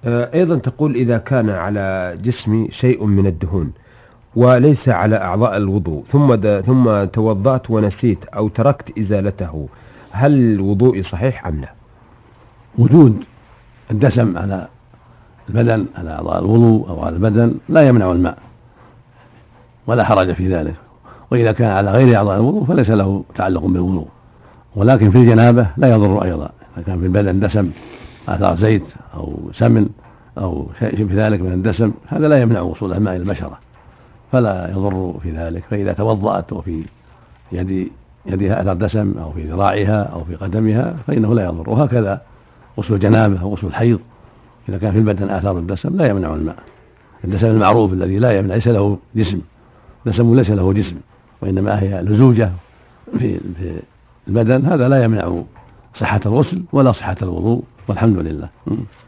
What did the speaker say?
أيضا تقول إذا كان على جسمي شيء من الدهون وليس على أعضاء الوضوء ثم توضأت ونسيت أو تركت إزالته، هل وضوئي صحيح أم لا؟ وجود الدسم على البدن على أعضاء الوضوء أو على البدن لا يمنع الماء ولا حرج في ذلك، وإذا كان على غير أعضاء الوضوء فليس له تعلق بالوضوء، ولكن في الجنابة لا يضر أيضا. إذا كان في البدن دسم آثار زيت أو سمن أو شيء في ذلك من الدسم هذا لا يمنع وصول الماء إلى البشرة فلا يضر في ذلك. فإذا توضأت وفي يدها أثر دسم أو في ذراعها أو في قدمها فإنه لا يضر. وهكذا غسل الجنابة أو غسل الحيض إذا كان في البدن آثار الدسم لا يمنع الماء. الدسم المعروف الذي لا يمنع ليس له جسم، دسم ليس له جسم وإنما هي لزوجة في البدن، هذا لا يمنع صحة الغسل ولا صحة الوضوء والحمد لله.